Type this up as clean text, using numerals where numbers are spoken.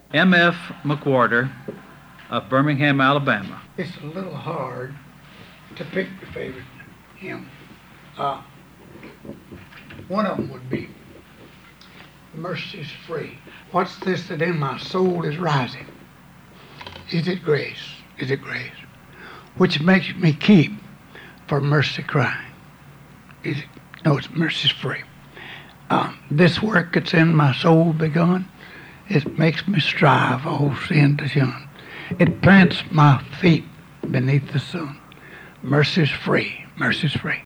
M.F. McWhorter of Birmingham, Alabama. It's a little hard to pick your favorite hymn. One of them would be Mercy's Free. What's this that in my soul is rising? Is it grace? Is it grace? Which makes me keep for mercy crying. Is it? No, it's mercy's free. This work that's in my soul begun, it makes me strive all sin to shun. It plants my feet beneath the sun. Mercy's free. Mercy's free.